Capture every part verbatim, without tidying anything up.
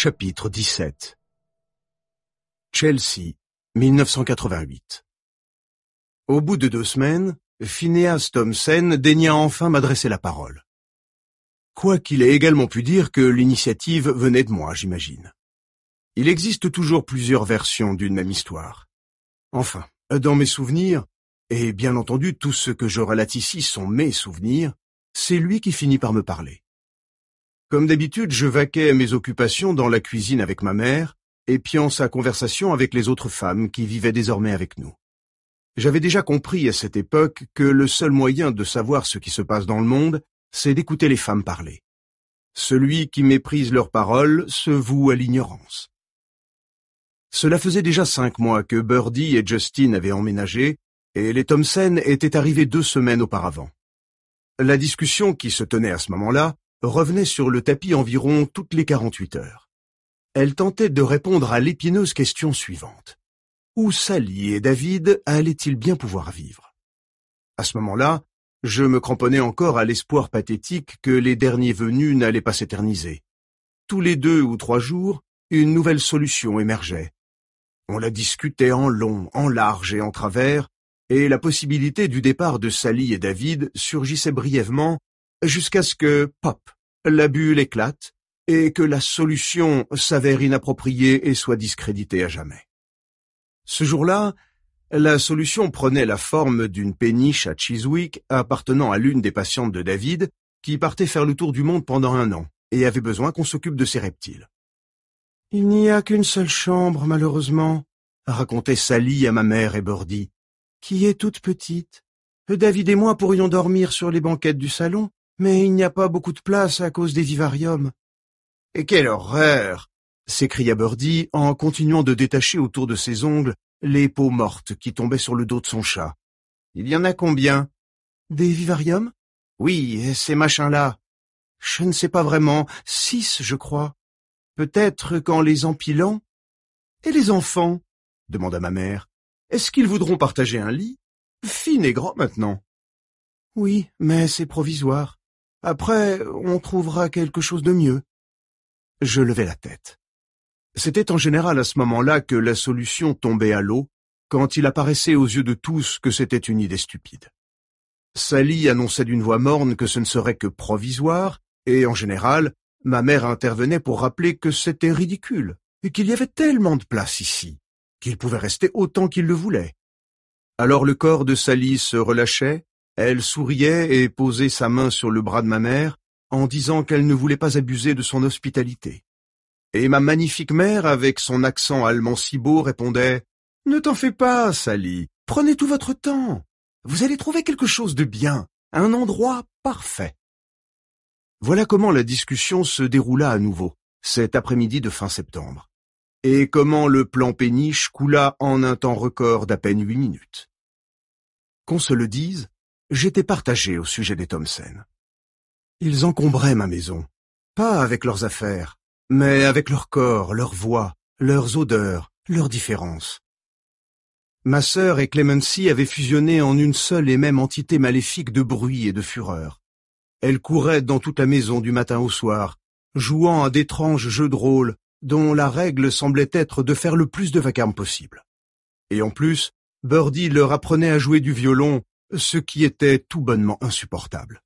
Chapitre dix-sept. Chelsea, mille neuf cent quatre-vingt-huit. Au bout de deux semaines, Phineas Thompson daigna enfin m'adresser la parole. Quoiqu'il ait également pu dire que l'initiative venait de moi, j'imagine. Il existe toujours plusieurs versions d'une même histoire. Enfin, dans mes souvenirs, et bien entendu tout ce que je relate ici sont mes souvenirs, c'est lui qui finit par me parler. Comme d'habitude, je vaquais à mes occupations dans la cuisine avec ma mère, épiant sa conversation avec les autres femmes qui vivaient désormais avec nous. J'avais déjà compris à cette époque que le seul moyen de savoir ce qui se passe dans le monde, c'est d'écouter les femmes parler. Celui qui méprise leurs paroles se voue à l'ignorance. Cela faisait déjà cinq mois que Birdie et Justin avaient emménagé, et les Thompson étaient arrivés deux semaines auparavant. La discussion qui se tenait à ce moment-là revenait sur le tapis environ toutes les quarante-huit heures. Elle tentait de répondre à l'épineuse question suivante. Où Sally et David allaient-ils bien pouvoir vivre? À ce moment-là, je me cramponnais encore à l'espoir pathétique que les derniers venus n'allaient pas s'éterniser. Tous les deux ou trois jours, une nouvelle solution émergeait. On la discutait en long, en large et en travers, et la possibilité du départ de Sally et David surgissait brièvement jusqu'à ce que, pop, la bulle éclate et que la solution s'avère inappropriée et soit discréditée à jamais. Ce jour-là, la solution prenait la forme d'une péniche à Chiswick appartenant à l'une des patientes de David qui partait faire le tour du monde pendant un an et avait besoin qu'on s'occupe de ses reptiles. « Il n'y a qu'une seule chambre, malheureusement, » racontait Sally à ma mère et Birdie, qui est toute petite. David et moi pourrions dormir sur les banquettes du salon, mais il n'y a pas beaucoup de place à cause des vivariums. « Et quelle horreur !» s'écria Birdie en continuant de détacher autour de ses ongles les peaux mortes qui tombaient sur le dos de son chat. « Il y en a combien ?»« Des vivariums ?»« Oui, ces machins-là. »« Je ne sais pas vraiment. Six, je crois. Peut-être qu'en les empilant. »« Et les enfants ?» demanda ma mère. « Est-ce qu'ils voudront partager un lit? Finn est grand maintenant. »« Oui, mais c'est provisoire. Après, on trouvera quelque chose de mieux. » Je levai la tête. C'était en général à ce moment-là que la solution tombait à l'eau, quand il apparaissait aux yeux de tous que c'était une idée stupide. Sally annonçait d'une voix morne que ce ne serait que provisoire, et en général, ma mère intervenait pour rappeler que c'était ridicule, et qu'il y avait tellement de place ici, qu'il pouvait rester autant qu'il le voulait. Alors le corps de Sally se relâchait, elle souriait et posait sa main sur le bras de ma mère, en disant qu'elle ne voulait pas abuser de son hospitalité. Et ma magnifique mère, avec son accent allemand si beau, répondait « Ne t'en fais pas, Sally, prenez tout votre temps. Vous allez trouver quelque chose de bien, un endroit parfait. » Voilà comment la discussion se déroula à nouveau, cet après-midi de fin septembre, et comment le plan péniche coula en un temps record d'à peine huit minutes. Qu'on se le dise, j'étais partagé au sujet des Thompson. Ils encombraient ma maison, pas avec leurs affaires, mais avec leur corps, leur voix, leurs odeurs, leurs différences. Ma sœur et Clemency avaient fusionné en une seule et même entité maléfique de bruit et de fureur. Elles couraient dans toute la maison du matin au soir, jouant à d'étranges jeux de rôle dont la règle semblait être de faire le plus de vacarme possible. Et en plus, Birdie leur apprenait à jouer du violon, ce qui était tout bonnement insupportable.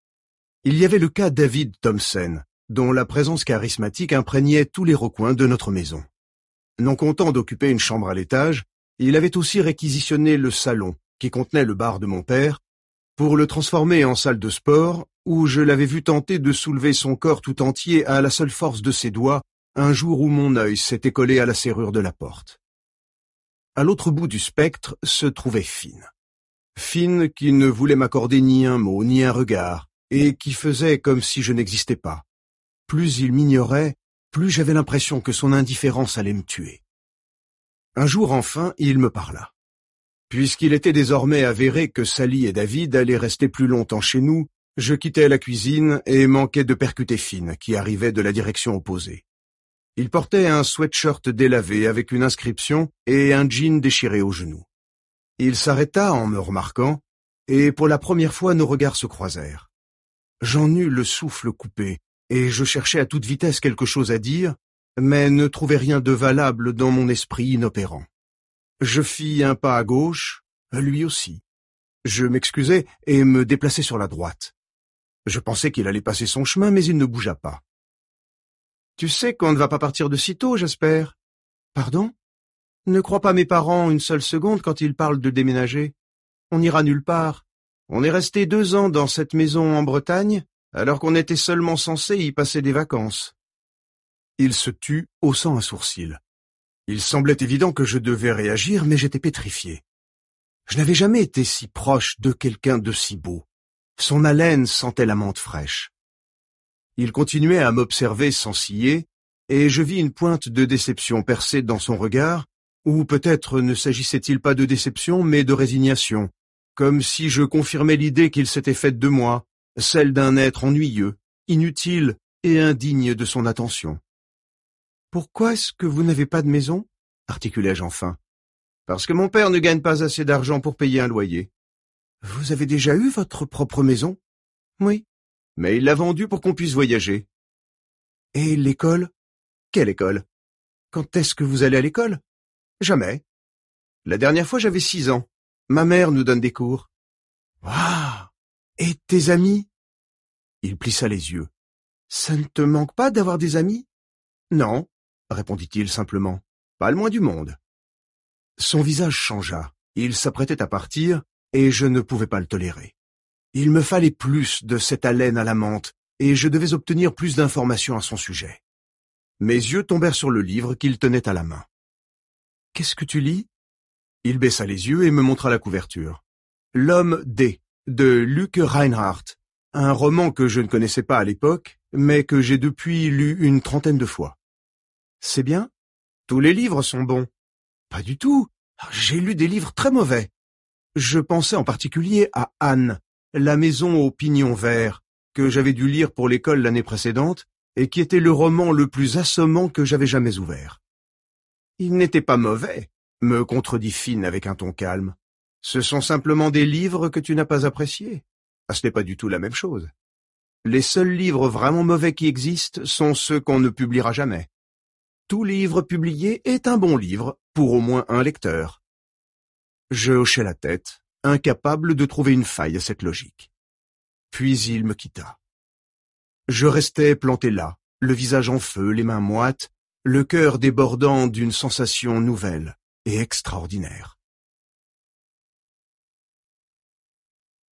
Il y avait le cas David Thompson, dont la présence charismatique imprégnait tous les recoins de notre maison. Non content d'occuper une chambre à l'étage, il avait aussi réquisitionné le salon, qui contenait le bar de mon père, pour le transformer en salle de sport, où je l'avais vu tenter de soulever son corps tout entier à la seule force de ses doigts, un jour où mon œil s'était collé à la serrure de la porte. À l'autre bout du spectre se trouvait Finn. Finn qui ne voulait m'accorder ni un mot, ni un regard, et qui faisait comme si je n'existais pas. Plus il m'ignorait, plus j'avais l'impression que son indifférence allait me tuer. Un jour enfin, il me parla. Puisqu'il était désormais avéré que Sally et David allaient rester plus longtemps chez nous, je quittais la cuisine et manquais de percuter Finn, qui arrivait de la direction opposée. Il portait un sweatshirt délavé avec une inscription et un jean déchiré au genou. Il s'arrêta en me remarquant, et pour la première fois nos regards se croisèrent. J'en eus le souffle coupé, et je cherchais à toute vitesse quelque chose à dire, mais ne trouvai rien de valable dans mon esprit inopérant. Je fis un pas à gauche, lui aussi. Je m'excusai et me déplaçai sur la droite. Je pensais qu'il allait passer son chemin, mais il ne bougea pas. « Tu sais qu'on ne va pas partir de sitôt, j'espère. »« Pardon ? Ne crois pas mes parents une seule seconde quand ils parlent de déménager. On n'ira nulle part. On est resté deux ans dans cette maison en Bretagne, alors qu'on était seulement censé y passer des vacances. » Il se tut, haussant un sourcil. Il semblait évident que je devais réagir, mais j'étais pétrifié. Je n'avais jamais été si proche de quelqu'un de si beau. Son haleine sentait la menthe fraîche. Il continuait à m'observer sans ciller, et je vis une pointe de déception percée dans son regard, ou peut-être ne s'agissait-il pas de déception, mais de résignation, comme si je confirmais l'idée qu'il s'était faite de moi, celle d'un être ennuyeux, inutile et indigne de son attention. « Pourquoi est-ce que vous n'avez pas de maison ?» articulai-je enfin. « Parce que mon père ne gagne pas assez d'argent pour payer un loyer. »« Vous avez déjà eu votre propre maison ?»« Oui. Mais il l'a vendue pour qu'on puisse voyager. »« Et l'école ?»« Quelle école ? Quand est-ce que vous allez à l'école ? » ?»« Jamais. La dernière fois j'avais six ans. Ma mère nous donne des cours. »« Waouh ! Et tes amis ?» Il plissa les yeux. « Ça ne te manque pas d'avoir des amis ?»« Non, » répondit-il simplement. « Pas le moins du monde. » Son visage changea. Il s'apprêtait à partir, et je ne pouvais pas le tolérer. Il me fallait plus de cette haleine à la menthe, et je devais obtenir plus d'informations à son sujet. Mes yeux tombèrent sur le livre qu'il tenait à la main. « Qu'est-ce que tu lis ?» Il baissa les yeux et me montra la couverture. « L'homme D, de Luc Reinhardt, un roman que je ne connaissais pas à l'époque, mais que j'ai depuis lu une trentaine de fois. »« C'est bien ? Tous les livres sont bons. »« Pas du tout. J'ai lu des livres très mauvais. Je pensais en particulier à Anne, la maison au pignon vert, que j'avais dû lire pour l'école l'année précédente, et qui était le roman le plus assommant que j'avais jamais ouvert. »« Il n'était pas mauvais, » me contredit Finn avec un ton calme. « Ce sont simplement des livres que tu n'as pas appréciés. Ah, ce n'est pas du tout la même chose. Les seuls livres vraiment mauvais qui existent sont ceux qu'on ne publiera jamais. Tout livre publié est un bon livre, pour au moins un lecteur. » Je hochai la tête, incapable de trouver une faille à cette logique. Puis il me quitta. Je restais planté là, le visage en feu, les mains moites, le cœur débordant d'une sensation nouvelle et extraordinaire.